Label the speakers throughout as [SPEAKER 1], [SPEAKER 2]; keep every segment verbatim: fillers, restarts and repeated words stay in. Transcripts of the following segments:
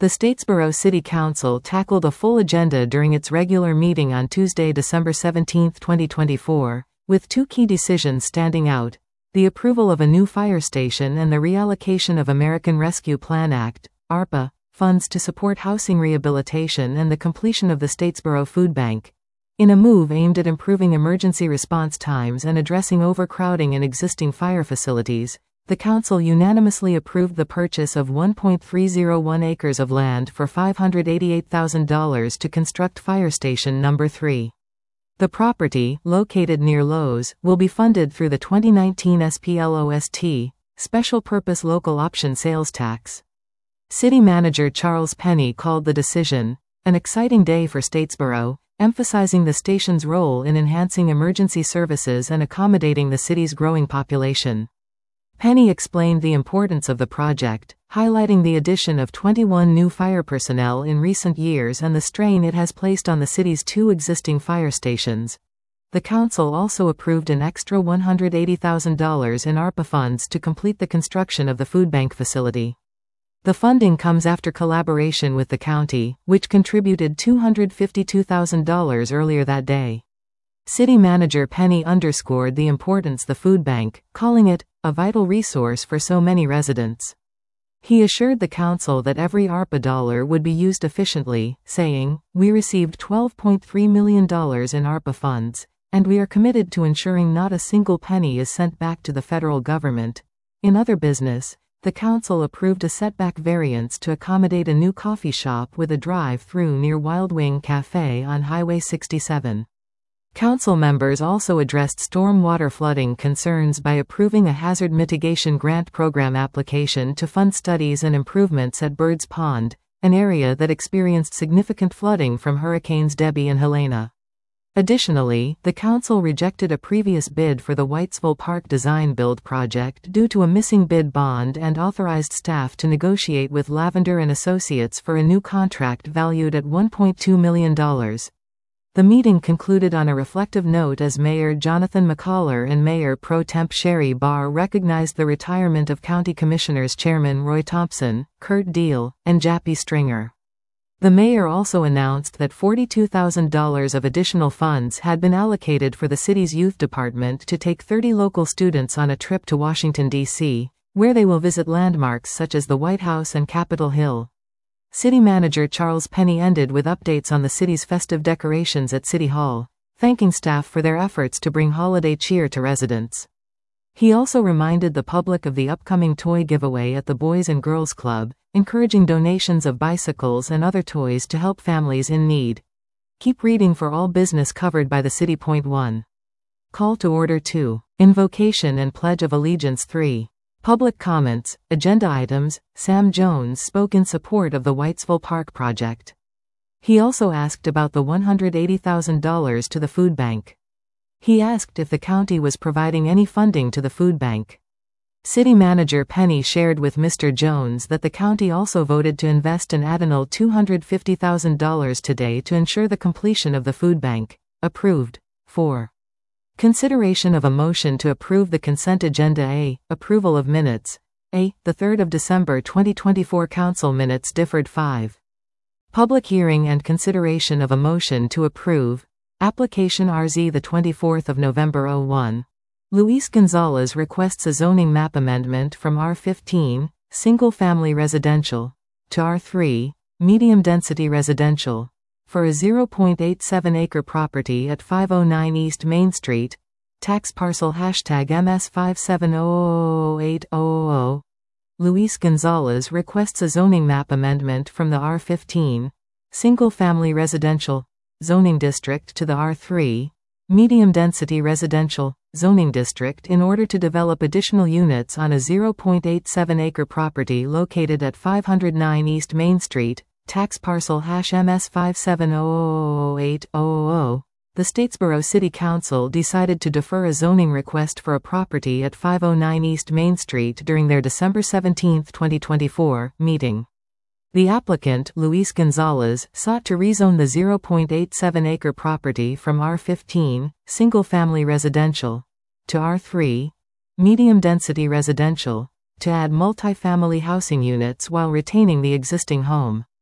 [SPEAKER 1] The Statesboro City Council tackled a full agenda during its regular meeting on Tuesday, December seventeenth, twenty twenty-four, with two key decisions standing out: the approval of a new fire station and the reallocation of American Rescue Plan Act, ARPA, funds to support housing rehabilitation and the completion of the Statesboro Food Bank. In a move aimed at improving emergency response times and addressing overcrowding in existing fire facilities, the Council unanimously approved the purchase of one point three zero one acres of land for five hundred eighty-eight thousand dollars to construct Fire Station Number three. The property, located near Lowe's, will be funded through the twenty nineteen S P L O S T, Special Purpose Local Option Sales Tax. City Manager Charles Penny called the decision an exciting day for Statesboro, emphasizing the station's role in enhancing emergency services and accommodating the city's growing population. Penny explained the importance of the project, highlighting the addition of twenty-one new fire personnel in recent years and the strain it has placed on the city's two existing fire stations. The council also approved an extra one hundred eighty thousand dollars in ARPA funds to complete the construction of the food bank facility. The funding comes after collaboration with the county, which contributed two hundred fifty-two thousand dollars earlier that day. City Manager Penny underscored the importance of the food bank, calling it a vital resource for so many residents. He assured the council that every ARPA dollar would be used efficiently, saying, "We received twelve point three million dollars in ARPA funds, and we are committed to ensuring not a single penny is sent back to the federal government." In other business, the council approved a setback variance to accommodate a new coffee shop with a drive-through near Wild Wing Cafe on Highway sixty-seven. Council members also addressed storm water flooding concerns by approving a hazard mitigation grant program application to fund studies and improvements at Bird's Pond, an area that experienced significant flooding from Hurricanes Debby and Helena. Additionally, the council rejected a previous bid for the Whitesville Park design-build project due to a missing bid bond and authorized staff to negotiate with Lavender and Associates for a new contract valued at one point two million dollars. The meeting concluded on a reflective note as Mayor Jonathan McCollar and Mayor Pro Temp Sherry Barr recognized the retirement of County Commissioners Chairman Roy Thompson, Kurt Deal, and Jappy Stringer. The mayor also announced that forty-two thousand dollars of additional funds had been allocated for the city's youth department to take thirty local students on a trip to Washington, D C, where they will visit landmarks such as the White House and Capitol Hill. City Manager Charles Penny ended with updates on the city's festive decorations at City Hall, thanking staff for their efforts to bring holiday cheer to residents. He also reminded the public of the upcoming toy giveaway at the Boys and Girls Club, encouraging donations of bicycles and other toys to help families in need. Keep reading for all business covered by the city. Point one. Call to Order two. Invocation and Pledge of Allegiance three. Public comments, agenda items. Sam Jones spoke in support of the Whitesville Park project. He also asked about the one hundred eighty thousand dollars to the food bank. He asked if the county was providing any funding to the food bank. City Manager Penny shared with Mister Jones that the county also voted to invest an additional two hundred fifty thousand dollars today to ensure the completion of the food bank. Approved. four. Consideration of a motion to approve the consent agenda. A. Approval of minutes. A. The third of December twenty twenty-four council minutes differed. five. Public hearing and consideration of a motion to approve application R Z the twenty-fourth of November oh one. Luis Gonzalez requests a zoning map amendment from R fifteen, single-family residential, to R three, medium-density residential, for a zero point eight seven acre property at five oh nine East Main Street, tax parcel hashtag M S five seven zero zero zero eight zero zero. Luis Gonzalez requests a zoning map amendment from the R fifteen, single-family residential, zoning district to the R three, medium-density residential, zoning district in order to develop additional units on a zero point eight seven acre property located at five oh nine East Main Street, tax parcel hash M S five seven zero zero zero eight zero zero. The Statesboro City Council decided to defer a zoning request for a property at five oh nine East Main Street during their December seventeenth twenty twenty-four meeting. The applicant, Luis Gonzalez, sought to rezone the zero point eight seven acre property from R fifteen, single-family residential, to R three, medium-density residential, to add multifamily housing units while retaining the existing home.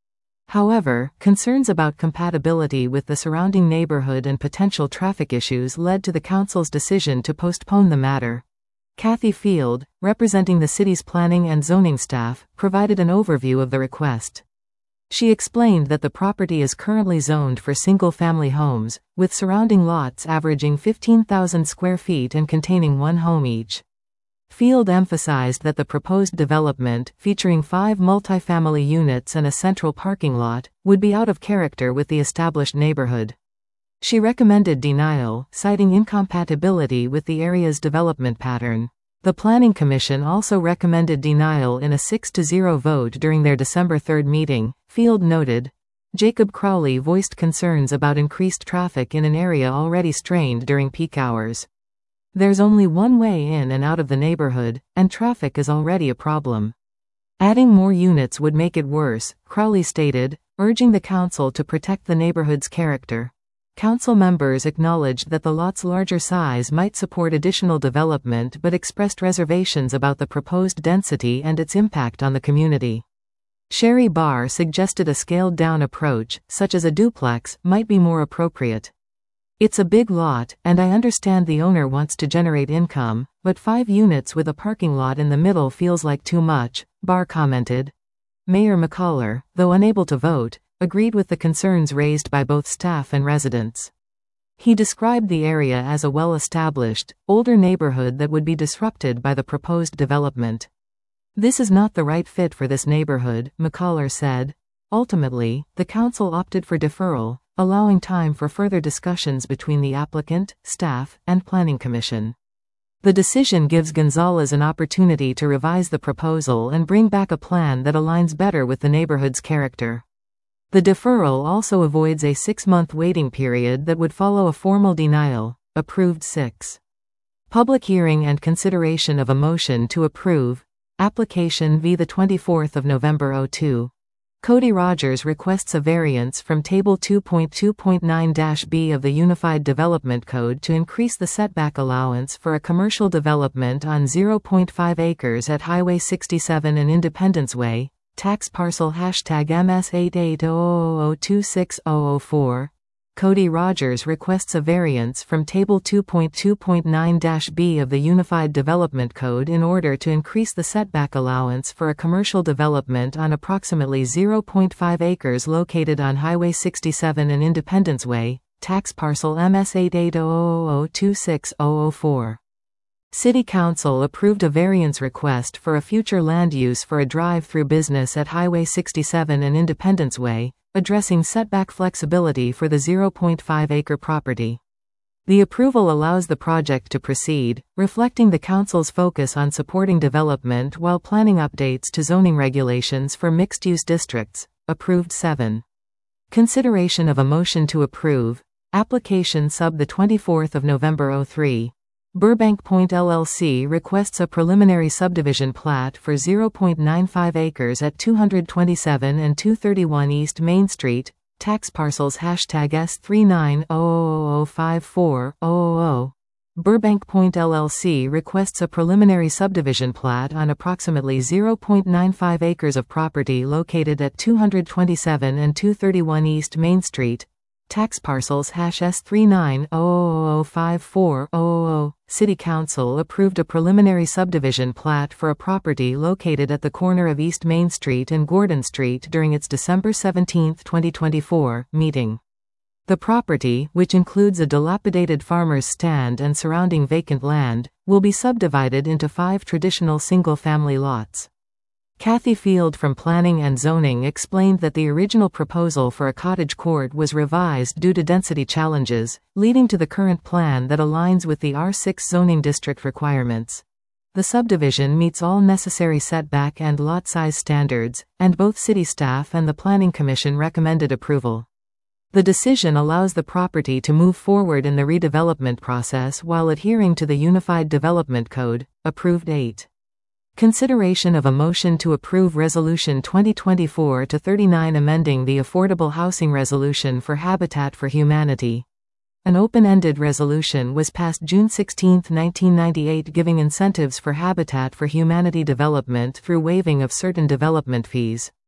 [SPEAKER 1] However, concerns about compatibility with the surrounding neighborhood and potential traffic issues led to the council's decision to postpone the matter. Kathy Field, representing the city's planning and zoning staff, provided an overview of the request. She explained that the property is currently zoned for single-family homes, with surrounding lots averaging fifteen thousand square feet and containing one home each. Field emphasized that the proposed development, featuring five multifamily units and a central parking lot, would be out of character with the established neighborhood. She recommended denial, citing incompatibility with the area's development pattern. The Planning Commission also recommended denial in a six to zero vote during their December third meeting, Field noted. Jacob Crowley voiced concerns about increased traffic in an area already strained during peak hours. There's only one way in and out of the neighborhood, and traffic is already a problem. Adding more units would make it worse, Crowley stated, urging the council to protect the neighborhood's character. Council members acknowledged that the lot's larger size might support additional development but expressed reservations about the proposed density and its impact on the community. Sherry Barr suggested a scaled-down approach, such as a duplex, might be more appropriate. It's a big lot, and I understand the owner wants to generate income, but five units with a parking lot in the middle feels like too much, Barr commented. Mayor McCollar, though unable to vote, agreed with the concerns raised by both staff and residents. He described the area as a well-established, older neighborhood that would be disrupted by the proposed development. This is not the right fit for this neighborhood, McCollar said. Ultimately, the council opted for deferral, allowing time for further discussions between the applicant, staff, and Planning Commission. The decision gives Gonzalez an opportunity to revise the proposal and bring back a plan that aligns better with the neighborhood's character. The deferral also avoids a six-month waiting period that would follow a formal denial. Approved six. Public hearing and consideration of a motion to approve. Application v. the twenty-fourth of November oh two. Cody Rogers requests a variance from Table two point two point nine B of the Unified Development Code to increase the setback allowance for a commercial development on zero point five acres at Highway sixty-seven and Independence Way, tax parcel hashtag M S eight eight zero zero zero two six zero zero four. Cody Rogers requests a variance from Table two point two point nine B of the Unified Development Code in order to increase the setback allowance for a commercial development on approximately zero point five acres located on Highway sixty-seven and Independence Way, tax parcel M S eight eight zero zero zero two six zero zero four. City Council approved a variance request for a future land use for a drive-through business at Highway sixty-seven and Independence Way, addressing setback flexibility for the zero point five acre property. The approval allows the project to proceed, reflecting the council's focus on supporting development while planning updates to zoning regulations for mixed-use districts. Approved seven. Consideration of a motion to approve. Application sub the twenty-fourth of November oh three. Burbank Point L L C requests a preliminary subdivision plat for zero point nine five acres at two twenty-seven and two thirty-one East Main Street, tax parcels hashtag S three nine zero zero zero five four zero zero. Burbank Point L L C requests a preliminary subdivision plat on approximately zero point nine five acres of property located at two twenty-seven and two thirty-one East Main Street, tax parcels hash S three nine zero zero zero five four zero zero. City Council approved a preliminary subdivision plat for a property located at the corner of East Main Street and Gordon Street during its December seventeenth twenty twenty-four meeting. The property, which includes a dilapidated farmer's stand and surrounding vacant land, will be subdivided into five traditional single-family lots. Kathy Field from Planning and Zoning explained that the original proposal for a cottage court was revised due to density challenges, leading to the current plan that aligns with the R six zoning district requirements. The subdivision meets all necessary setback and lot size standards, and both city staff and the Planning Commission recommended approval. The decision allows the property to move forward in the redevelopment process while adhering to the Unified Development Code. Approved eight. Consideration of a motion to approve Resolution twenty twenty-four to thirty-nine amending the Affordable Housing Resolution for Habitat for Humanity. An open-ended resolution was passed June sixteenth nineteen ninety-eight giving incentives for Habitat for Humanity development through waiving of certain development fees.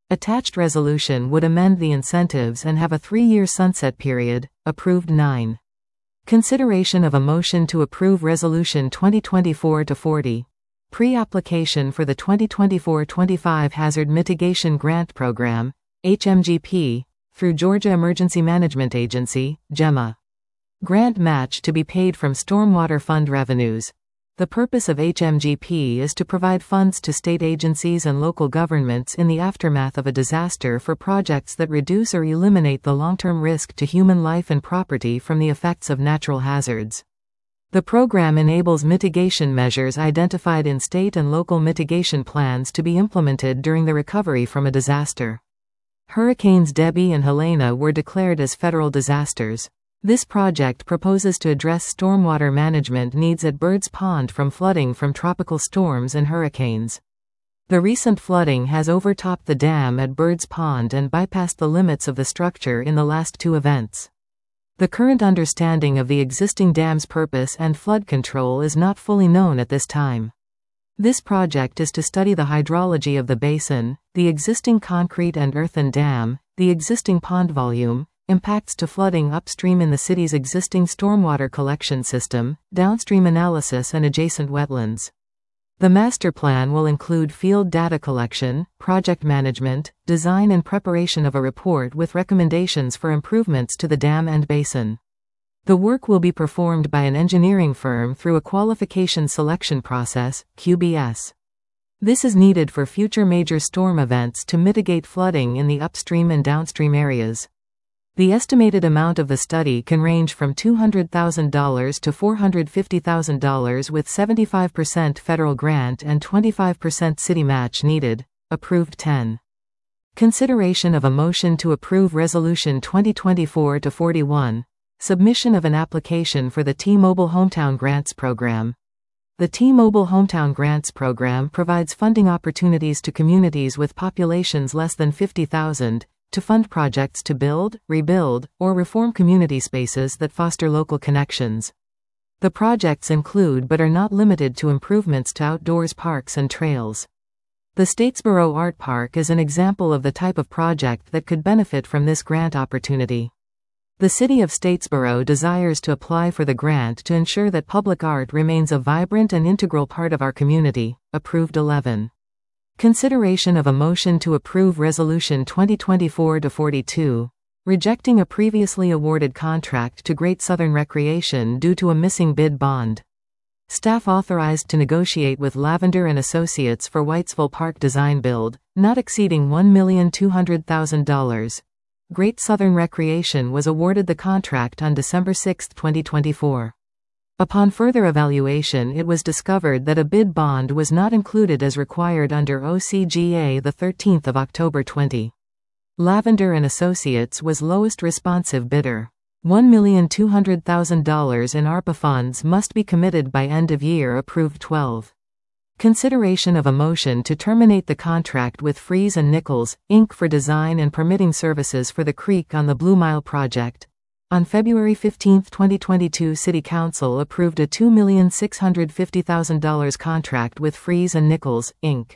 [SPEAKER 1] Attached resolution would amend the incentives and have a three-year sunset period. Approved nine. Consideration of a motion to approve Resolution twenty twenty-four dash forty. Pre-application for the twenty twenty-four twenty-five Hazard Mitigation Grant Program, H M G P, through Georgia Emergency Management Agency, GEMA. Grant match to be paid from Stormwater Fund revenues. The purpose of H M G P is to provide funds to state agencies and local governments in the aftermath of a disaster for projects that reduce or eliminate the long-term risk to human life and property from the effects of natural hazards. The program enables mitigation measures identified in state and local mitigation plans to be implemented during the recovery from a disaster. Hurricanes Debby and Helene were declared as federal disasters. This project proposes to address stormwater management needs at Birds Pond from flooding from tropical storms and hurricanes. The recent flooding has overtopped the dam at Birds Pond and bypassed the limits of the structure in the last two events. The current understanding of the existing dam's purpose and flood control is not fully known at this time. This project is to study the hydrology of the basin, the existing concrete and earthen dam, the existing pond volume, impacts to flooding upstream in the city's existing stormwater collection system, downstream analysis and adjacent wetlands. The master plan will include field data collection, project management, design and preparation of a report with recommendations for improvements to the dam and basin. The work will be performed by an engineering firm through a qualification selection process, Q B S. This is needed for future major storm events to mitigate flooding in the upstream and downstream areas. The estimated amount of the study can range from two hundred thousand dollars to four hundred fifty thousand dollars with seventy-five percent federal grant and twenty-five percent city match needed. Approved ten. Consideration of a motion to approve Resolution twenty twenty-four dash forty-one. Submission of an application for the T-Mobile Hometown Grants Program. The T-Mobile Hometown Grants Program provides funding opportunities to communities with populations less than fifty thousand, to fund projects to build, rebuild, or reform community spaces that foster local connections. The projects include but are not limited to improvements to outdoors parks and trails. The Statesboro Art Park is an example of the type of project that could benefit from this grant opportunity. The City of Statesboro desires to apply for the grant to ensure that public art remains a vibrant and integral part of our community. Approved eleven. Consideration of a motion to approve Resolution twenty twenty-four dash forty-two, rejecting a previously awarded contract to Great Southern Recreation due to a missing bid bond. Staff authorized to negotiate with Lavender and Associates for Whitesville Park design build, not exceeding one million two hundred thousand dollars. Great Southern Recreation was awarded the contract on December sixth twenty twenty-four. Upon further evaluation, it was discovered that a bid bond was not included as required under O C G A the thirteenth of October twenty. Lavender and Associates was lowest responsive bidder. one million two hundred thousand dollars in ARPA funds must be committed by end of year. Approved twelve. Consideration of a motion to terminate the contract with Freeze and Nichols, Incorporated for design and permitting services for the creek on the Blue Mile project. On February fifteenth twenty twenty-two, City Council approved a two million six hundred fifty thousand dollars contract with Freeze and Nichols, Incorporated.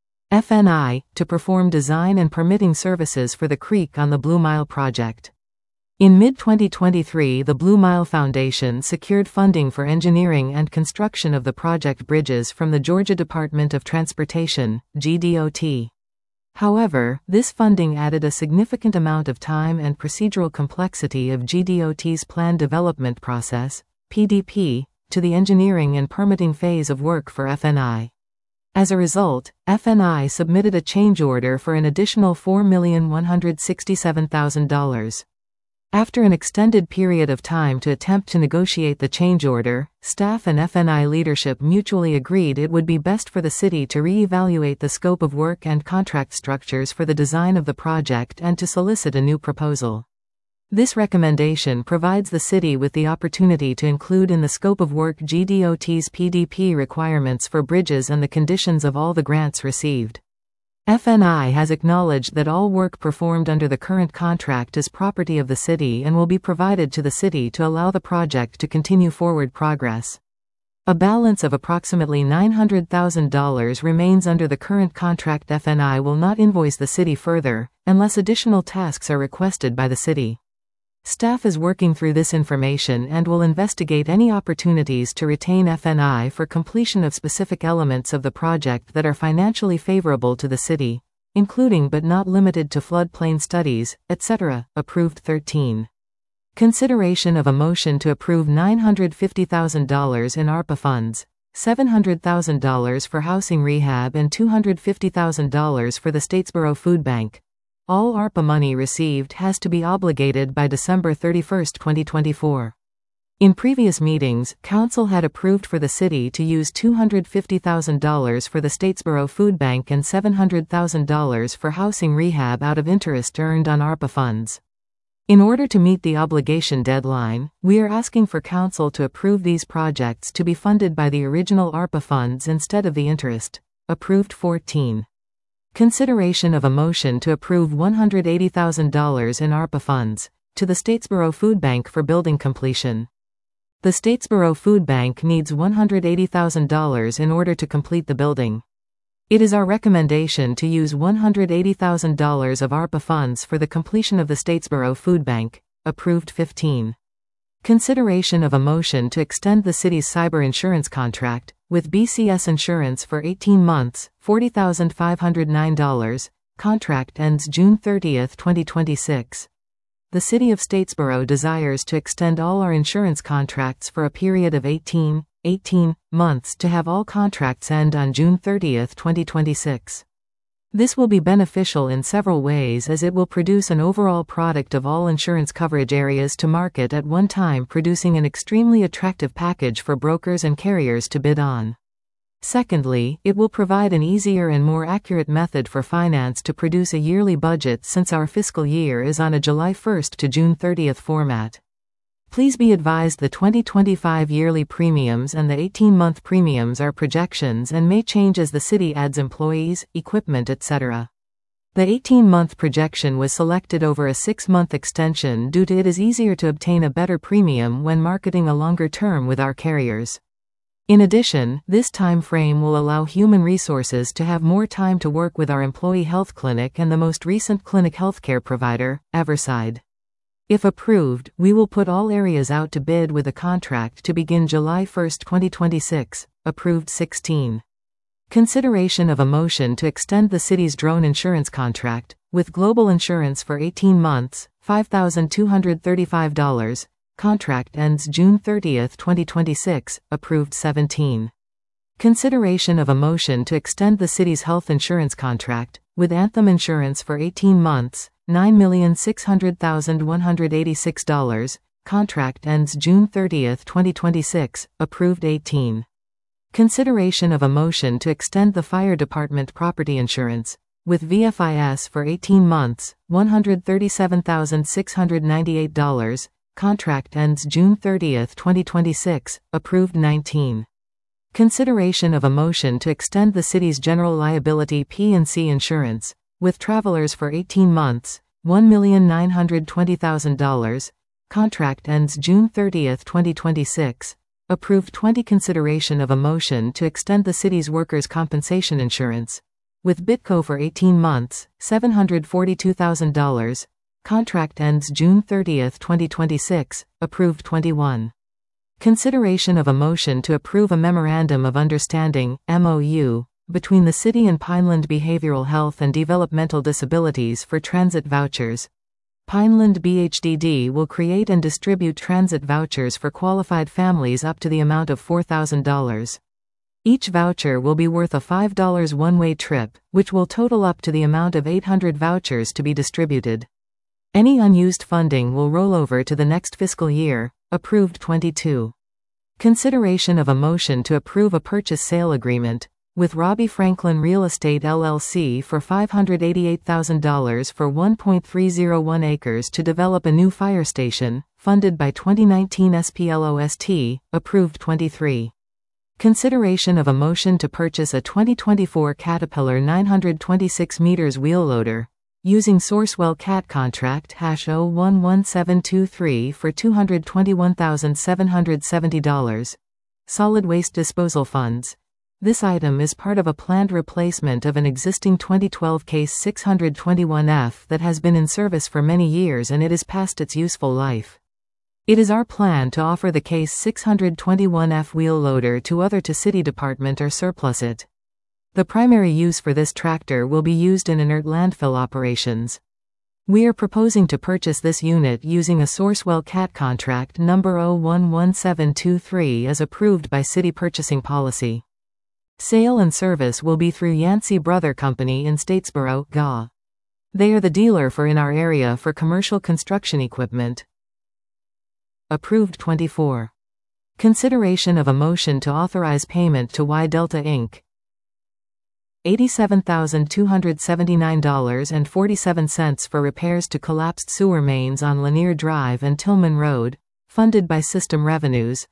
[SPEAKER 1] F N I, to perform design and permitting services for the creek on the Blue Mile project. In mid twenty twenty-three, the Blue Mile Foundation secured funding for engineering and construction of the project bridges from the Georgia Department of Transportation, G D O T. However, this funding added a significant amount of time and procedural complexity of G D O T's Plan Development Process, P D P, to the engineering and permitting phase of work for F N I. As a result, F N I submitted a change order for an additional four million one hundred sixty-seven thousand dollars. After an extended period of time to attempt to negotiate the change order, staff and F N I leadership mutually agreed it would be best for the city to re-evaluate the scope of work and contract structures for the design of the project and to solicit a new proposal. This recommendation provides the city with the opportunity to include in the scope of work G D O T's P D P requirements for bridges and the conditions of all the grants received. F N I has acknowledged that all work performed under the current contract is property of the city and will be provided to the city to allow the project to continue forward progress. A balance of approximately nine hundred thousand dollars remains under the current contract. F N I will not invoice the city further, unless additional tasks are requested by the city. Staff is working through this information and will investigate any opportunities to retain F N I for completion of specific elements of the project that are financially favorable to the city, including but not limited to floodplain studies, et cetera. Approved. thirteen. Consideration of a motion to approve nine hundred fifty thousand dollars in ARPA funds, seven hundred thousand dollars for housing rehab and two hundred fifty thousand dollars for the Statesboro Food Bank. All ARPA money received has to be obligated by December thirty-first, twenty twenty-four. In previous meetings, Council had approved for the city to use two hundred fifty thousand dollars for the Statesboro Food Bank and seven hundred thousand dollars for housing rehab out of interest earned on ARPA funds. In order to meet the obligation deadline, we are asking for Council to approve these projects to be funded by the original ARPA funds instead of the interest. Approved. fourteen. Consideration of a motion to approve one hundred eighty thousand dollars in ARPA funds to the Statesboro Food Bank for building completion. The Statesboro Food Bank needs one hundred eighty thousand dollars in order to complete the building. It is our recommendation to use one hundred eighty thousand dollars of ARPA funds for the completion of the Statesboro Food Bank. Approved. fifteen. Consideration of a motion to extend the city's cyber insurance contract with B C S Insurance for eighteen months, forty thousand five hundred nine dollars. Contract ends June thirtieth, twenty twenty-six. The City of Statesboro desires to extend all our insurance contracts for a period of eighteen months to have all contracts end on June thirtieth, twenty twenty-six. This will be beneficial in several ways, as it will produce an overall product of all insurance coverage areas to market at one time, producing an extremely attractive package for brokers and carriers to bid on. Secondly, it will provide an easier and more accurate method for finance to produce a yearly budget, since our fiscal year is on a July first to June thirtieth format. Please be advised the twenty twenty-five yearly premiums and the eighteen-month premiums are projections and may change as the city adds employees, equipment, et cetera. The eighteen-month projection was selected over a six-month extension due to it is easier to obtain a better premium when marketing a longer term with our carriers. In addition, this time frame will allow human resources to have more time to work with our employee health clinic and the most recent clinic healthcare provider, Everside. If approved, we will put all areas out to bid with a contract to begin July first, twenty twenty-six. Approved. sixteen. Consideration of a motion to extend the city's drone insurance contract with Global Insurance for eighteen months, five thousand two hundred thirty-five dollars. Contract ends June thirtieth, twenty twenty-six. Approved. seventeen. Consideration of a motion to extend the city's health insurance contract with Anthem Insurance for eighteen months, nine million six hundred thousand one hundred eighty-six dollars. Contract ends June thirtieth, twenty twenty-six. Approved. eighteen. Consideration of a motion to extend the fire department property insurance with V F I S for eighteen months, one hundred thirty-seven thousand six hundred ninety-eight dollars. Contract ends June thirtieth, twenty twenty-six. Approved. nineteen. Consideration of a motion to extend the city's general liability P and C insurance with Travelers for eighteen months, one million nine hundred twenty thousand dollars. Contract ends June thirtieth, twenty twenty-six. Approved. twenty. Consideration of a motion to extend the city's workers' compensation insurance with Bitco for eighteen months, seven hundred forty-two thousand dollars. Contract ends June thirtieth, twenty twenty-six. Approved. twenty-one. Consideration of a motion to approve a Memorandum of Understanding, M O U, between the City and Pineland Behavioral Health and Developmental Disabilities for transit vouchers. Pineland B H D D will create and distribute transit vouchers for qualified families up to the amount of four thousand dollars. Each voucher will be worth a five dollar one-way trip, which will total up to the amount of eight hundred vouchers to be distributed. Any unused funding will roll over to the next fiscal year. Approved. twenty-two. Consideration of a motion to approve a purchase-sale agreement with Robbie Franklin Real Estate L L C for five hundred eighty-eight thousand dollars for one point three zero one acres to develop a new fire station, funded by twenty nineteen S P L O S T. Approved. twenty-three. Consideration of a motion to purchase a twenty twenty-four Caterpillar nine hundred twenty-six meters wheel loader using Sourcewell Cat contract hash zero one one seven two three for two hundred twenty-one thousand seven hundred seventy dollars. Solid waste disposal funds. This item is part of a planned replacement of an existing twenty twelve Case six twenty-one F that has been in service for many years and it is past its useful life. It is our plan to offer the Case six twenty-one F wheel loader to other to city department or surplus it. The primary use for this tractor will be used in inert landfill operations. We are proposing to purchase this unit using a Sourcewell C A T contract number zero one one seven two three as approved by city purchasing policy. Sale and service will be through Yancey Brother Company in Statesboro, G A. They are the dealer for in our area for commercial construction equipment. Approved twenty-four. Consideration of a motion to authorize payment to Y Delta Incorporated eighty-seven thousand two hundred seventy-nine dollars and forty-seven cents for repairs to collapsed sewer mains on Lanier Drive and Tillman Road, funded by system revenues.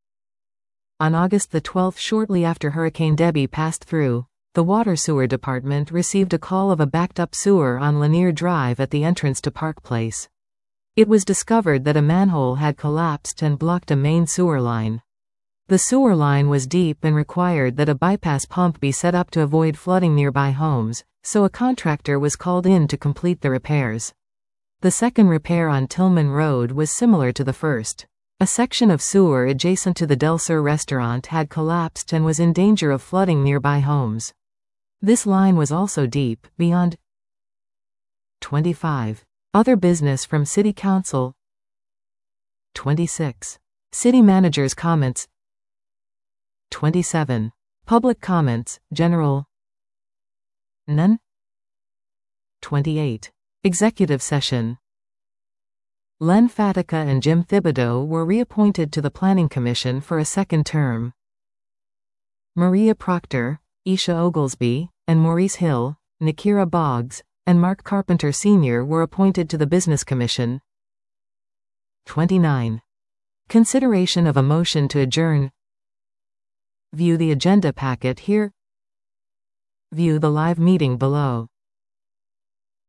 [SPEAKER 1] On August the twelfth, shortly after Hurricane Debby passed through, the Water Sewer Department received a call of a backed-up sewer on Lanier Drive at the entrance to Park Place. It was discovered that a manhole had collapsed and blocked a main sewer line. The sewer line was deep and required that a bypass pump be set up to avoid flooding nearby homes, so a contractor was called in to complete the repairs. The second repair on Tillman Road was similar to the first. A section of sewer adjacent to the Del Sur restaurant had collapsed and was in danger of flooding nearby homes. This line was also deep, beyond. twenty-five. Other business from City Council. twenty-six. City Manager's comments. twenty-seven. Public comments, general. None. twenty-eight. Executive session. Len Fatica and Jim Thibodeau were reappointed to the Planning Commission for a second term. Maria Proctor, Isha Oglesby, and Maurice Hill, Nakira Boggs, and Mark Carpenter Senior were appointed to the Business Commission. twenty-nine. Consideration of a motion to adjourn. View the agenda packet here. View the live meeting below.